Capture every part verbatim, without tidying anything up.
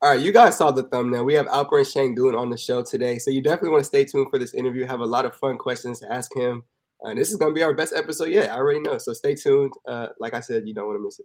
All right, you guys saw the thumbnail. We have Alperen Sengun on the show today, so you definitely want to stay tuned for this interview. Have a lot of fun questions to ask him. Uh, this is going to be our best episode yet. I already know. So stay tuned. Uh, like I said, you don't want to miss it.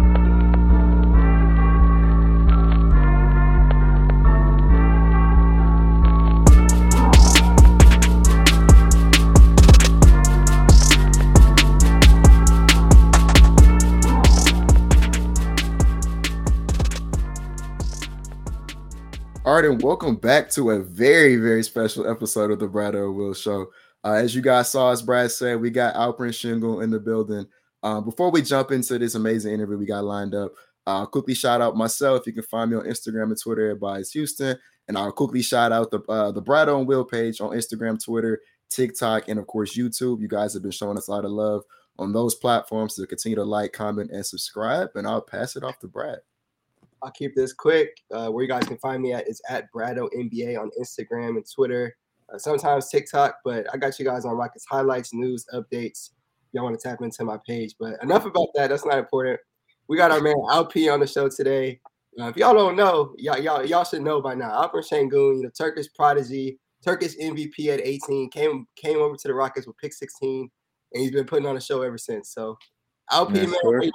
All right, and welcome back to a very, very special episode of the Brad O. Will Show. Uh, as you guys saw, as Brad said, we got Alperen Sengun in the building. Uh, before we jump into this amazing interview we got lined up, I'll quickly shout out myself. You can find me on Instagram and Twitter at Bias Houston. And I'll quickly shout out the uh, the Brad O. Will page on Instagram, Twitter, TikTok, and of course, YouTube. You guys have been showing us a lot of love on those platforms, so continue to like, comment, and subscribe. And I'll pass it off to Brad. I'll keep this quick. Uh, where you guys can find me at is at Brado N B A on Instagram and Twitter. Uh, sometimes TikTok, but I got you guys on Rockets highlights, news, updates. Y'all want to tap into my page. But enough about that. That's not important. We got our man Alp on the show today. Uh, if y'all don't know, y'all, y'all, y'all should know by now. Alperen Sengun, you know, Turkish prodigy, Turkish M V P at eighteen, came came over to the Rockets with pick sixteen, and he's been putting on a show ever since. So, Alp, man,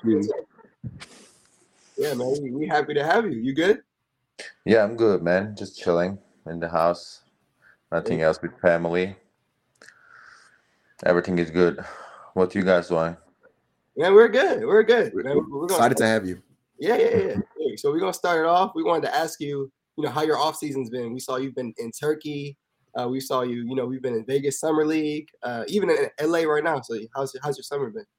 yeah, man, we, we happy to have you. You good? Yeah, I'm good, man. Just chilling in the house. Nothing else with family. Everything is good. What you guys doing? Yeah, we're good. We're good. We're, man. we're excited to have you. Yeah, yeah, yeah, yeah. So we're gonna start it off. We wanted to ask you, you know, how your off season's been. We saw you've been in Turkey. Uh, we saw you, you know, we've been in Vegas Summer League, uh, even in L A right now. So how's how's your summer been?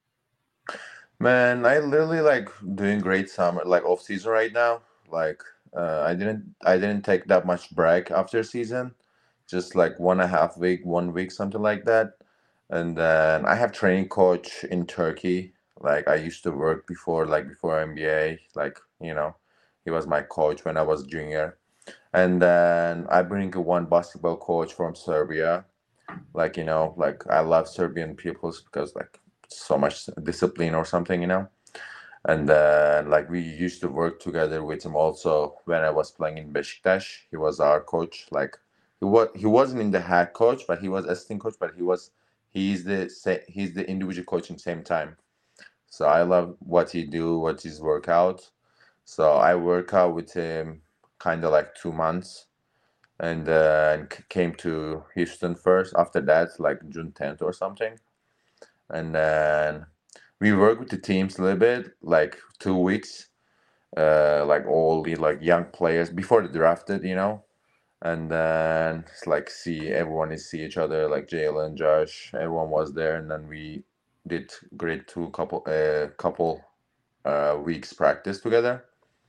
Man, I literally like doing great summer, like off season right now. Like uh, I didn't I didn't take that much break after season, just like one and a half week, one week, something like that. And then I have training coach in Turkey. Like I used to work before, like before N B A. Like you know, he was my coach when I was junior. And then I bring one basketball coach from Serbia. Like you know, like I love Serbian peoples because like so much discipline or something, you know. And then like we used to work together with him also when I was playing in Beşiktaş. He was our coach. Like he was he wasn't in the head coach, but he was assistant coach. But he was he's the sa- he's the individual coach in the same time. So I love what he do, what his workout. So I work out with him kind of like two months, and then c- came to Houston first. After that, like June tenth or something, and then we work with the teams a little bit, like two weeks, uh, like all the like young players before the drafted, you know, and then it's like see everyone is see each other, like Jalen, Josh, everyone was there, and then we did great two couple uh couple uh weeks practice together,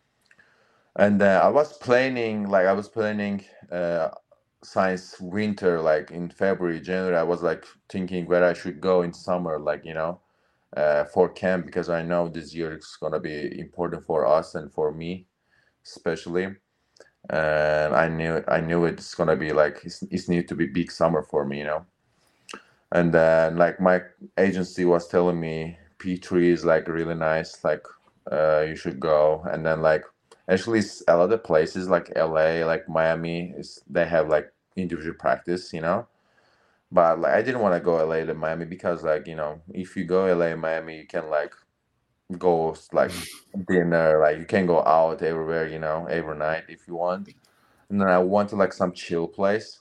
and uh, I was planning like I was planning uh science winter like in February, January. I was like thinking where I should go in summer, like you know uh, for camp because I know this year is gonna be important for us and for me, especially. And I knew I knew it's gonna be like it's, it's need to be big summer for me, you know. And then like my agency was telling me P three is like really nice, like uh, you should go. And then like actually s- a lot of places like L A, like Miami, is they have like individual practice, you know. But like I didn't want to go L A to Miami because like you know if you go L A Miami you can like go like dinner, like you can go out everywhere, you know, every night if you want. And then I went to like some chill place,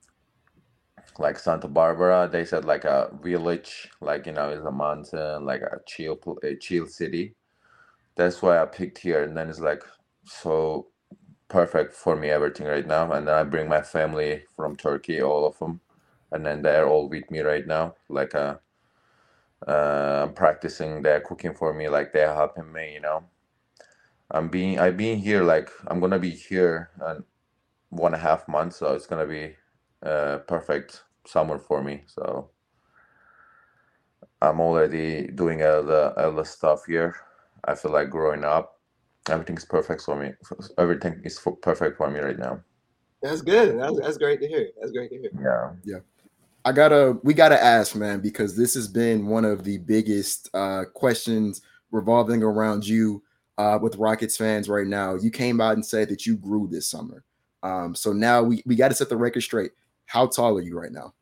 like Santa Barbara. They said like a village, like you know, is a mountain, like a chill, pl- a chill city. That's why I picked here, and then it's like so perfect for me everything right now. And then I bring my family from Turkey, all of them, and then they're all with me right now. Like uh, uh, I'm practicing. They're cooking for me, like they're helping me, you know. I'm being I've been here like I'm gonna be here in one and a half months, so it's gonna be uh perfect summer for me. So I'm already doing all the all the stuff here. I feel like growing up. Everything's perfect for me. Everything is for, perfect for me right now. That's good. That's, that's great to hear. That's great to hear. Yeah. Yeah. I gotta, we gotta ask, man, because this has been one of the biggest uh, questions revolving around you uh, with Rockets fans right now. You came out and said that you grew this summer. Um, so now we, we got to set the record straight. How tall are you right now?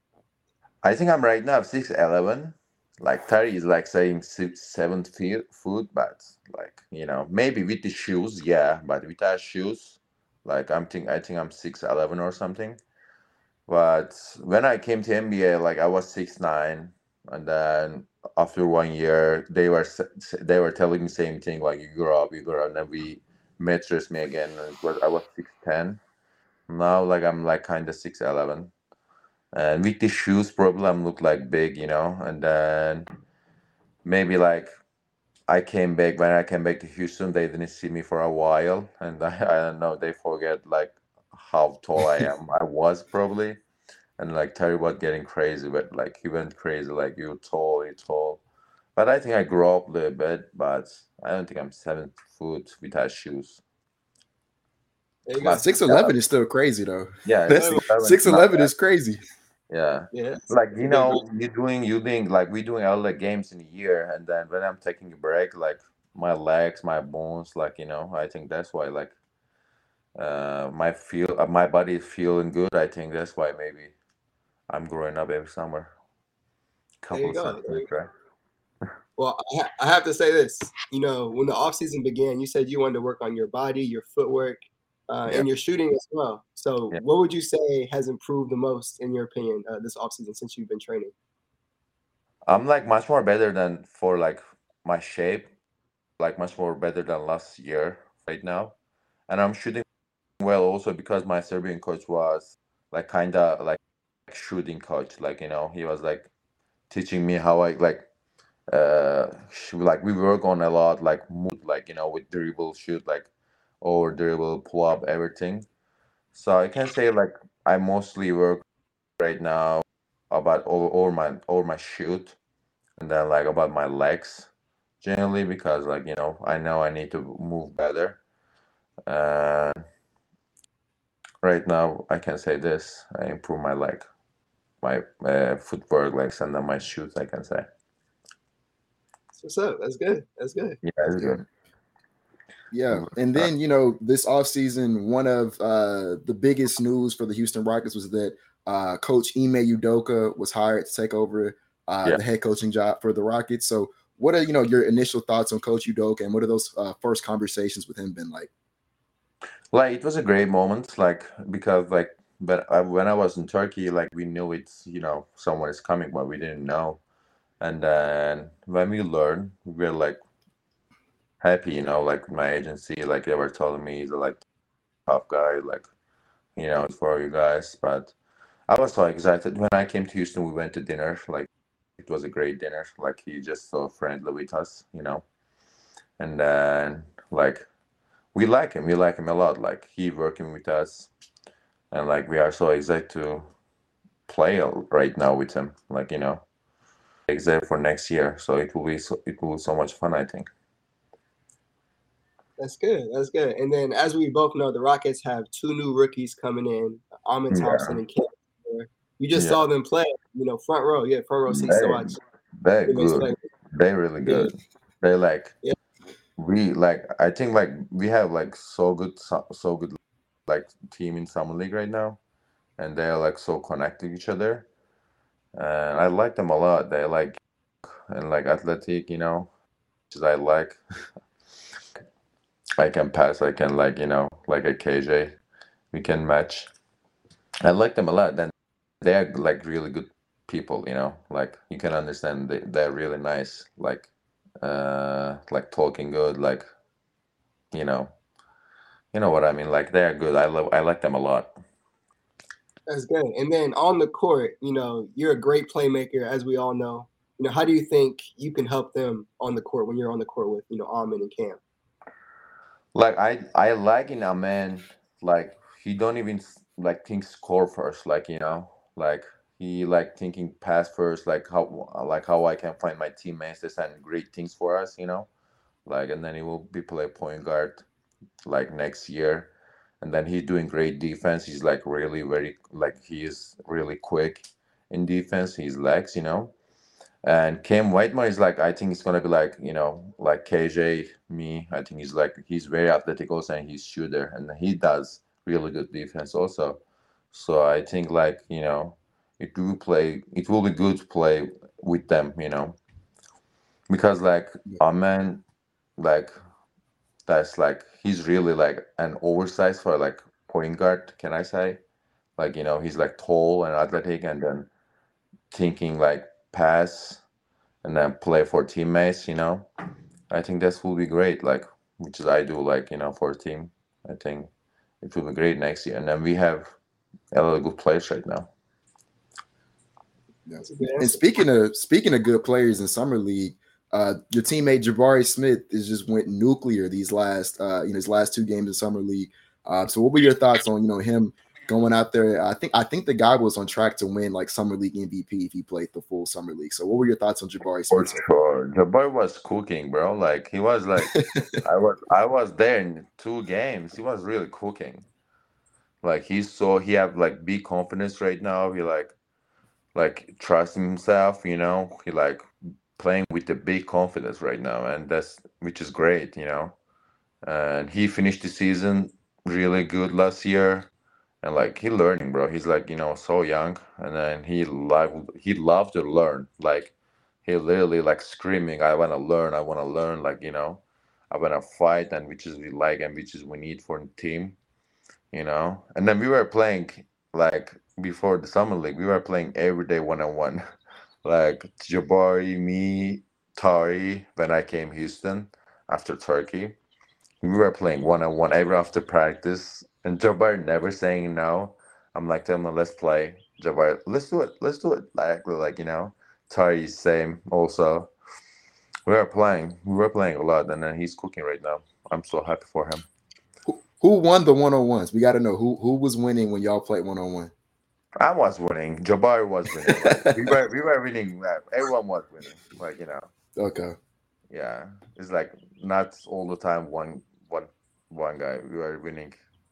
I think I'm right now six eleven. Like Terry is like saying six seven feet foot, but like you know maybe with the shoes, yeah, but without shoes, like I'm think I think I'm six eleven or something. But when I came to N B A, like I was six nine, and then after one year, they were s- s- they were telling me same thing, like you grow up, you grow up, and then we matched me again, and it was I was six ten. Now like I'm like kind of six eleven, and with the shoes, probably I'm look like big, you know, and then maybe like I came back when I came back to Houston, they didn't see me for a while, and I, I don't know, they forget like how tall I am. I was probably. And like Terry was getting crazy, but like he went crazy, like you're tall, you're tall. But I think I grew up a little bit, but I don't think I'm seven foot without shoes. There you Wow, go. six Yeah, eleven is still crazy though. yeah, That's six seven, six not eleven bad. is crazy. Yeah, Yeah, it's, like it's a you good know, growth. you're doing you doing like we doing all the games in a year, and then when I'm taking a break, like my legs, my bones, like you know, I think that's why like uh my feel uh, my body is feeling good. I think that's why maybe I'm growing up every summer, There couple you of go. There you centimeters. Well, I, ha- I have to say this. You know, when the off season began, you said you wanted to work on your body, your footwork, uh, Yeah, and your shooting as well. So, yeah. what would you say has improved the most, in your opinion, uh, this off season since you've been training? I'm like much more better than for like my shape, like much more better than last year right now. And I'm shooting well also because my Serbian coach was like kind of like shooting coach. Like, you know, he was like teaching me how I like, uh, sh- like we work on a lot, like move, like, you know, with dribble, shoot, like over dribble, pull up, everything. So I can say like I mostly work right now about over, over my over my shoot and then like about my legs generally because like you know I know I need to move better. Uh, right now I can say this: I improve my leg, my uh, footwork, legs, and then my shoots. I can say, So, what's up? That's good. That's good. yeah, That's it's good. good. Yeah. And then, you know, this offseason, one of uh, the biggest news for the Houston Rockets was that uh, Coach Ime Udoka was hired to take over uh, Yeah, the head coaching job for the Rockets. So, what are, you know, your initial thoughts on Coach Udoka and what are those uh, first conversations with him been like? like it was a great moment, like because like but I, when I was in Turkey, like we knew it's you know someone is coming, but we didn't know. And then when we learned, we were like happy, you know, like my agency, like they were telling me he's a like tough guy, like you know, for you guys. But I was so excited when I came to Houston. We went to dinner. Like it was a great dinner. Like he just so friendly with us, you know. And then like we like him. We like him a lot. Like he working with us, and like we are so excited to play right now with him. Like you know, excited for next year. So it will be so it will be so much fun. I think. That's good. That's good. And then, as we both know, the Rockets have two new rookies coming in, Amin Thompson Yeah, and Cam. Taylor. You just yeah. saw them play. You know, front row. Yeah, front row seats to They watch they're teammates good. play. They're really Yeah, good. They like yeah. we like. I think like we have like so good so, so good like team in summer league right now, and they're like so connected to each other. And I like them a lot. They like and like athletic, you know, which I like. I can pass. I can like you know like a K J. We can match. I like them a lot. Then they are like really good people, you know. Like you can understand they they're really nice. Like uh like talking good. Like you know you know what I mean. Like they're good. I love I like them a lot. That's good. And then on the court, you know, you're a great playmaker, as we all know. You know, how do you think you can help them on the court when you're on the court with, you know, Amin and Cam? Like I I like in a man like he don't even s- like think score first. Like you know like he like thinking pass first. Like how like how I can find my teammates. They send great things for us. You know like and then he will be play point guard like next year. And then he's doing great defense. He's like really very like he is really quick in defense. His legs, you know. And Cam Whitemore is like, I think it's gonna be like, you know, like K J, me. I think he's like he's very athletic also, and he's shooter, and he does really good defense also. So I think like, you know, it will play. It will be good to play with them, you know, because like a man like that's like he's really like an oversized for like point guard. Can I say? Like, you know, he's like tall and athletic, and then thinking like pass and then play for teammates, you know. I think this will be great, like which is I do like, you know, for a team. I think it will be great next year. And then we have a lot of good players right now. Yeah. And speaking of speaking of good players in summer league, uh, your teammate Jabari Smith is just went nuclear these last uh, you know his last two games in summer league. Uh, so what were your thoughts on you know him going out there? I think I think the guy was on track to win like summer league M V P if he played the full summer league. So what were your thoughts on Jabari For Smith? sure, Jabari was cooking, bro. Like he was like I was I was there in two games. He was really cooking. Like he's so he have like big confidence right now. He like like trust himself, you know. He like playing with the big confidence right now, and that's which is great, you know. And he finished the season really good last year, and like he learning, bro. He's like you know so young, and then he love he loved to learn. Like he literally like screaming, "I want to learn! I want to learn!" Like you know, I want to fight, and which is we like, and which is we need for the team, you know. And then we were playing like before the summer league, we were playing every day one on one, like Jabari, me, Tari. When I came Houston after Turkey, we were playing one on one every after practice, and Jabari never saying no. I'm like, tell him, let's play. Jabari, let's do it, let's do it. Like, like you know, Tari same also. We were playing, we were playing a lot, and then he's cooking right now. I'm so happy for him. Who, who won the one on ones? We got to know who who was winning when y'all played one on one. I was winning. Jabari was winning. Like, we were we were winning. Like, everyone was winning. Like you know. Okay. Yeah, it's like not all the time one one one guy. We were winning,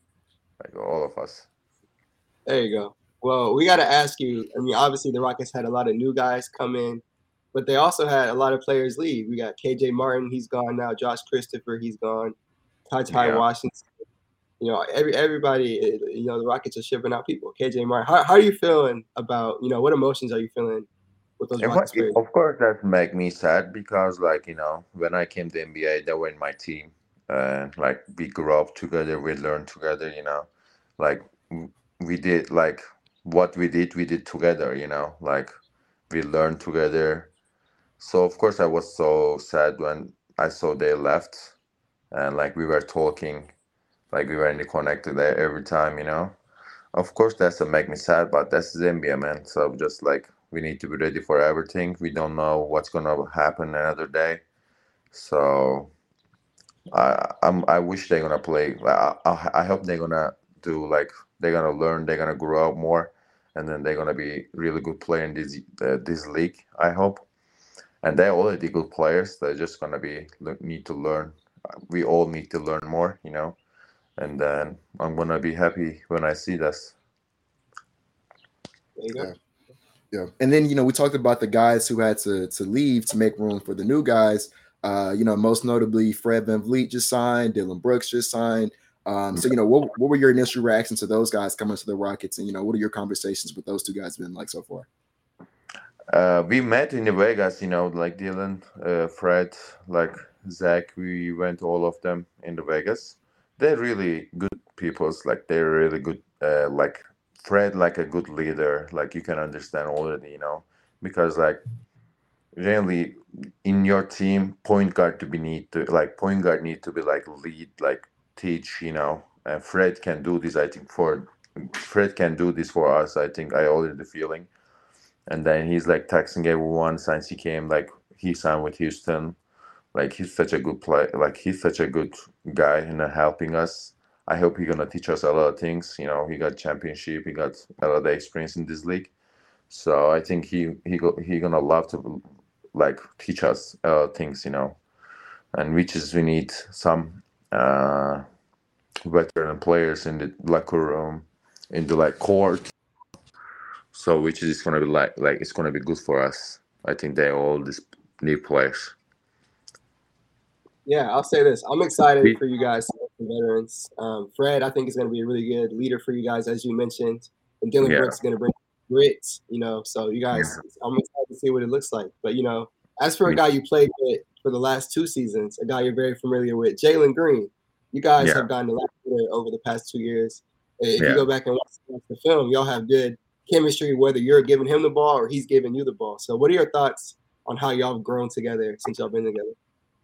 like all of us. There you go. Well, we got to ask you. I mean, obviously the Rockets had a lot of new guys come in, but they also had a lot of players leave. We got K J Martin, he's gone now. Josh Christopher, he's gone. Ty Ty Yeah. Washington. You know, every everybody. You know, the Rockets are shipping out people. K J Martin. How, how are you feeling about? You know, what emotions are you feeling with those And what, Rockets players? of course, that make me sad because, like you know, when I came to N B A, they were in my team, and like we grew up together, we learned together. You know, like w- we did like what we did, we did together. You know, like we learned together. So of course, I was so sad when I saw they left, and like we were talking, like we were in the connected there every time. You know. Of course, that's a make me sad, but that's Zambia, man. So just like we need to be ready for everything. We don't know what's gonna happen another day. So I I'm I wish they're gonna play. I I, I hope they're gonna do like they're gonna learn. They're gonna grow up more, and then they're gonna be really good player in this uh, this league. I hope. And they're already good players. They're just gonna be need to learn. We all need to learn more, you know. And then I'm gonna be happy when I see this. There you go. Yeah. Yeah. And then, you know, we talked about the guys who had to to leave to make room for the new guys. Uh, you know, most notably Fred VanVleet just signed, Dylan Brooks just signed. Um, so, you know, what, what were your initial reactions to those guys coming to the Rockets? And, you know, what are your conversations with those two guys been like so far? Uh, we met in Vegas, you know, like Dylan, uh, Fred, like Zach. We went all of them in the Vegas. They're really good peoples. Like they're really good. Uh, like Fred, like a good leader. Like you can understand already, you know, because like generally in your team, point guard to be need to like point guard need to be like lead, like teach, you know. And Fred can do this. I think for Fred can do this for us. I think I already feeling. And then he's like texting everyone since he came, like he signed with Houston. Like he's such a good play, like he's such a good guy and uh, helping us. I hope he's gonna teach us a lot of things. You know, he got championship, he got a lot of experience in this league. So I think he he go, he gonna love to like teach us uh, things. You know, and which is we need some uh, veteran players in the locker room, in the like court. So which is gonna be like like it's gonna be good for us. I think they all these new players. Yeah, I'll say this. I'm excited We, for you guys, veterans. Um, Fred, I think is going to be a really good leader for you guys, as you mentioned. And Dylan yeah, Brooks is going to bring grit, you know. So you guys, I'm excited to see what it looks like. But you know, as for a guy you played with for the last two seasons, a guy you're very familiar with, Jalen Green. You guys yeah, have gotten a lot better over the past two years. If you yeah. go back and watch the film, y'all have good chemistry, whether you're giving him the ball or he's giving you the ball. So, what are your thoughts on how y'all have grown together since y'all been together?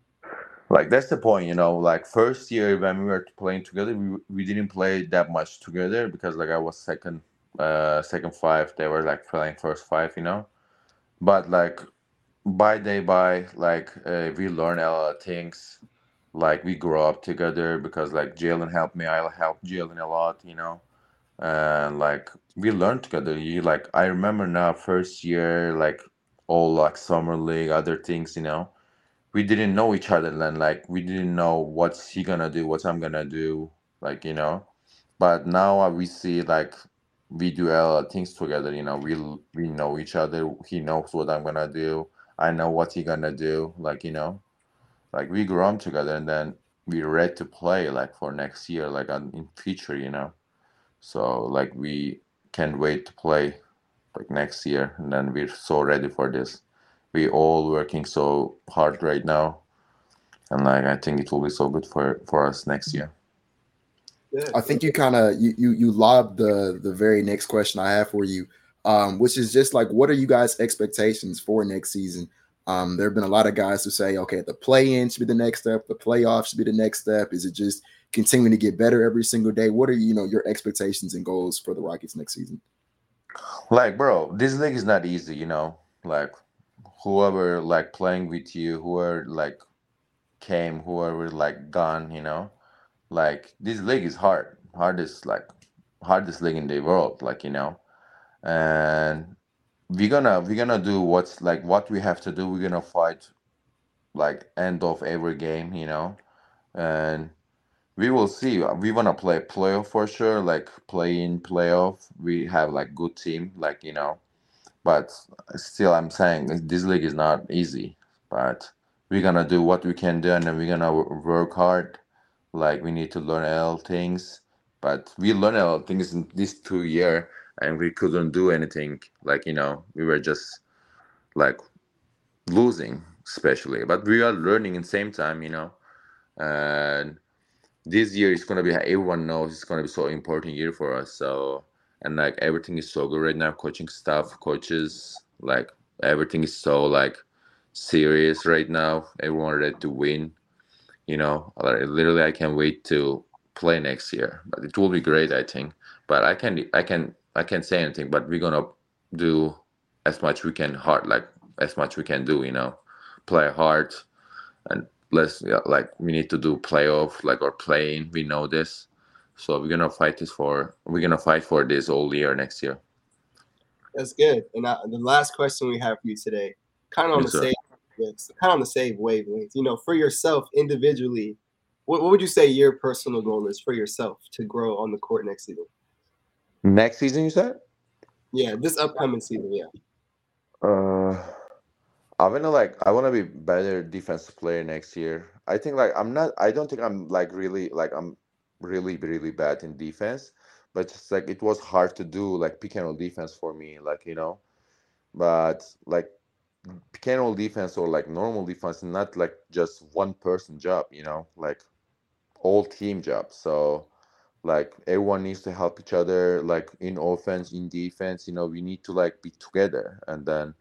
Like that's the point, you know. Like first year when we were playing together, we we didn't play that much together because like I was second, uh, second five. They were like playing first five, you know. But like by day by, like uh, we learn a lot of things. Like we grow up together because like Jalen helped me, I helped Jalen a lot, you know. And like we learned together. You like I remember now first year, like all like summer league, other things, you know we didn't know each other then like we didn't know what's he gonna do what I'm gonna do like you know but now uh, we see like we do a lot of things together you know we we know each other he knows what I'm gonna do I know what he gonna do like you know like we grew up together and then we ready to play like for next year like on, in future you know so like we can't wait to play like next year and then we're so ready for this we all working so hard right now and like I think it will be so good for for us next year. Yeah. I think you kind of you you you lobbed the the very next question I have for you, um, which is just like, what are you guys' expectations for next season? Um, there have been a lot of guys who say, okay, the play-in should be the next step, the playoff should be the next step. Is it just continuing to get better every single day? What are you know your expectations and goals for the Rockets next season? Like, bro, this league is not easy, you know. Like, whoever like playing with you, whoever like came, whoever like gone, you know. Like, this league is hard, hardest like hardest league in the world, like you know. And we're gonna we're gonna do what's like what we have to do. We're gonna fight like end of every game, you know. And we will see. We wanna play playoff for sure, like play in playoff. We have like good team, like you know. But still, I'm saying this league is not easy. But we're gonna do what we can do, and then we're gonna wo- work hard. Like we need to learn all things. But we learned all things in this two year, and we couldn't do anything. Like you know, we were just like losing, especially. But we are learning in the same time, you know. And this year is gonna be everyone knows it's gonna be so important year for us. So and like everything is so good right now, coaching staff, coaches, like everything is so like serious right now. Everyone ready to win. You know, like, literally I can't wait to play next year. But it will be great, I think. But I can I can I can't say anything. But we're gonna do as much we can hard, like as much we can do. You know, play hard and let's yeah, like we need to do playoff like or playing. We know this, so we're gonna fight this for we're gonna fight for this all year next year. That's good. And uh, the last question we have for you today, kind of on the Yes, sir. same, kind of on the same wavelength. You know, for yourself individually, what, what would you say your personal goal is for yourself to grow on the court next season? Next season, you said? Yeah, this upcoming season. Yeah. Uh, I wanna like I wanna be better defensive player next year. I think like I'm not. I don't think I'm like really like I'm really really bad in defense, but just like it was hard to do like pick and roll defense for me. Like you know, but like pick and roll defense or like normal defense, not like just one person job. You know, like all team job. So like everyone needs to help each other, like in offense, in defense. You know, we need to like be together, and then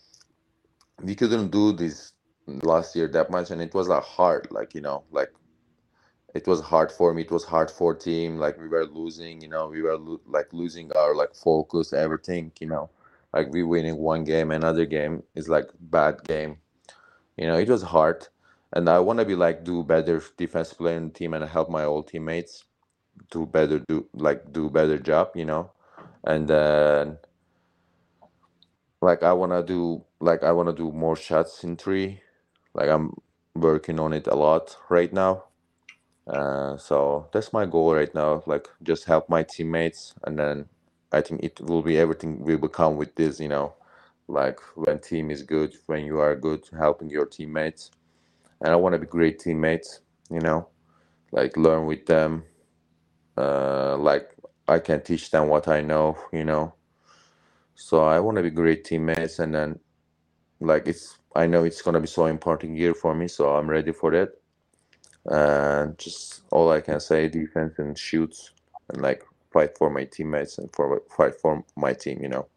we couldn't do this last year that much, and it was like hard. Like you know, like it was hard for me. It was hard for team. Like we were losing. You know, we were lo- like losing our like focus, everything. You know, like we winning one game, another game is like bad game. You know, it was hard, and I want to be like do better defense player in the team and help my old teammates do better do like do better job, you know. And then like I wanna do like I wanna do more shots in three. Like I'm working on it a lot right now. Uh, so that's my goal right now. Like just help my teammates, and then I think it will be everything will become with this. You know, like when team is good, when you are good, helping your teammates. And I want to be great teammates, you know, like learn with them. Uh, like I can teach them what I know, you know. So I want to be great teammates, and then like it's I know it's gonna be so important year for me, so I'm ready for it. And just all I can say, defense and shoot, and like fight for my teammates and for fight for my team, you know.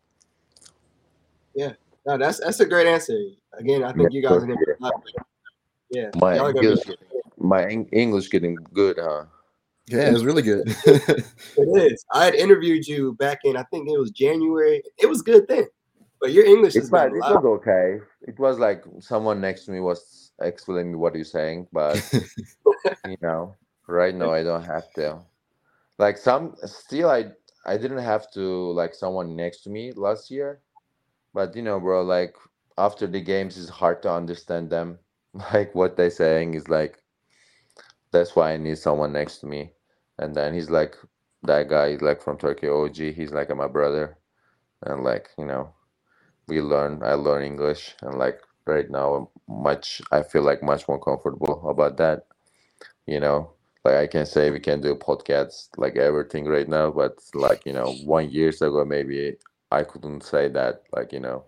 Yeah, no, that's that's a great answer. Again, I Yeah, think you guys are sure, gonna be yeah. yeah, My y'all are gonna be. English, my Eng- English getting good, huh? Yeah, it's really good. It is. I had interviewed you back in I think it was January. It was good then, but your English It has was, gotten a it lot. was okay. It was like someone next to me was explaining me what you're saying, but you know, right now I don't have to. Like some still, I I didn't have to like someone next to me last year, but you know, bro, like after the games, it's hard to understand them. Like what they're saying is like that's why I need someone next to me. And then he's like that guy is like from Turkey, O G. He's like my brother, and like you know, we learn. I learn English, and like right now, I'm much I feel like much more comfortable about that. You know, like I can say we can do podcasts like everything right now, but like you know, one years ago maybe I couldn't say that. Like you know,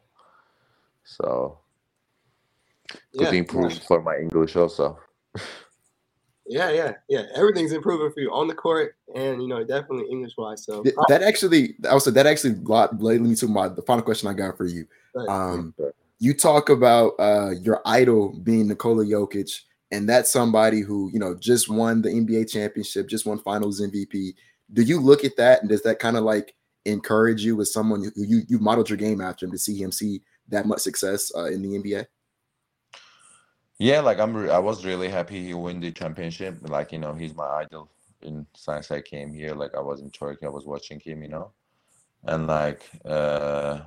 so could Yeah, improve for my English also. yeah, yeah, yeah. Everything's improving for you on the court, and you know, definitely English wise. So, That actually, also that actually led me to my the final question I got for you. but, Um, you talk about uh, your idol being Nikola Jokic, and that's somebody who you know just won the N B A championship, just won Finals M V P. Do you look at that, and does that kind of like encourage you as someone who you you modeled your game after him to see him see that much success uh, in the N B A? Yeah, like I'm. Re- I was really happy he won the championship. Like you know, he's my idol. In since I came here, like I was in Turkey, I was watching him. You know, and like uh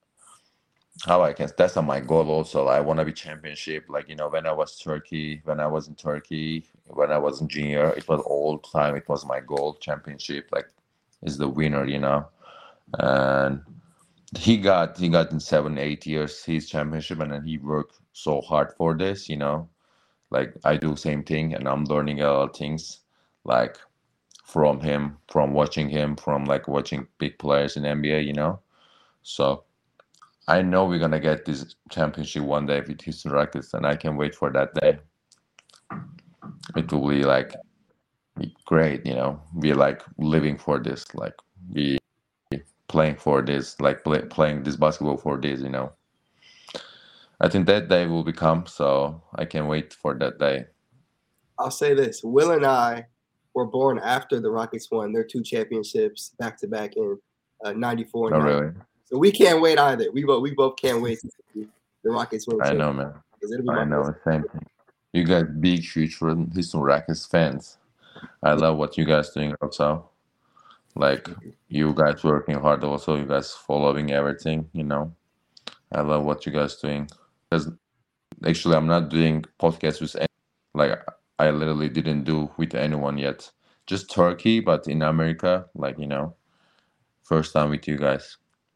how I can that's not my goal also. I want to be championship. Like, you know, when I was Turkey, when I was in Turkey, when I was in junior, it was all time. It was my goal, championship. Like, is the winner, you know. And he got he got in seven, eight years his championship, and then he worked so hard for this, you know. Like I do same thing, and I'm learning a lot of things, like from him, from watching him, from like watching big players in N B A, you know. So I know we're gonna get this championship one day with Houston Rockets, and I can wait for that day. It will be like great, you know. We like living for this, like we playing for this, like play, playing this basketball for this, you know. I think that day will become, so I can wait for that day. I'll say this: Will and I were born after the Rockets won their two championships back to back in uh, ninety-four and Oh, ninety. really? So we can't wait either. We both we both can't wait to see the Rockets win the I championship. know, man. It'll be I my know first. the same thing. You guys big, huge Houston Rockets fans. I love what you guys doing also. Like you guys working hard also. You guys following everything, you know. I love what you guys doing. Because actually, I'm not doing podcasts with any, like I literally didn't do with anyone yet. Just Turkey, but in America, like you know, first time with you guys.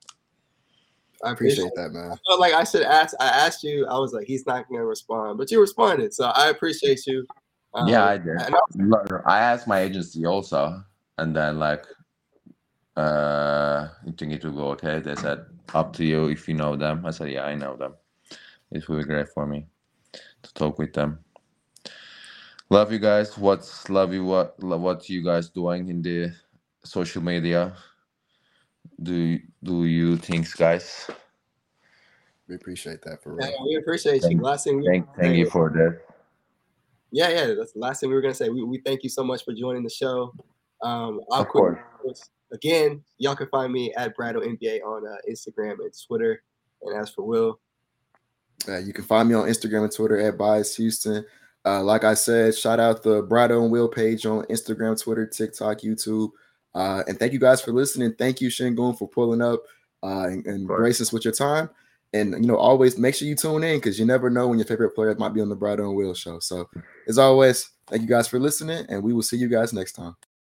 I Appreciate appreciate that, man. I felt like I should ask. I asked you. I was like, he's not going to respond, but you responded. So I appreciate you. Yeah, Um, I did. and I- I asked my agency also, and then like, uh, you think it will go okay? They said up to you if you know them. I said, yeah, I know them. It will be great for me to talk with them. Love you guys. What's love you? What what you guys doing in the social media? Do do you think, guys? We appreciate that for yeah, real. we appreciate you. Thank, Last thing we thank, thank you for this. yeah, yeah. That's the last thing we were going to say. We, we thank you so much for joining the show. Um, I'll Of quick course. again. Y'all can find me at Brado N B A on uh, Instagram and Twitter. And as for Will, Uh, you can find me on Instagram and Twitter at Bias Houston. Uh, like I said, shout out the Brado and Will page on Instagram, Twitter, TikTok, YouTube. Uh, and thank you guys for listening. Thank you, Shingun, for pulling up uh, and, and grace us with your time. And, you know, always make sure you tune in because you never know when your favorite player might be on the Brado and Will show. So, as always, thank you guys for listening, and we will see you guys next time.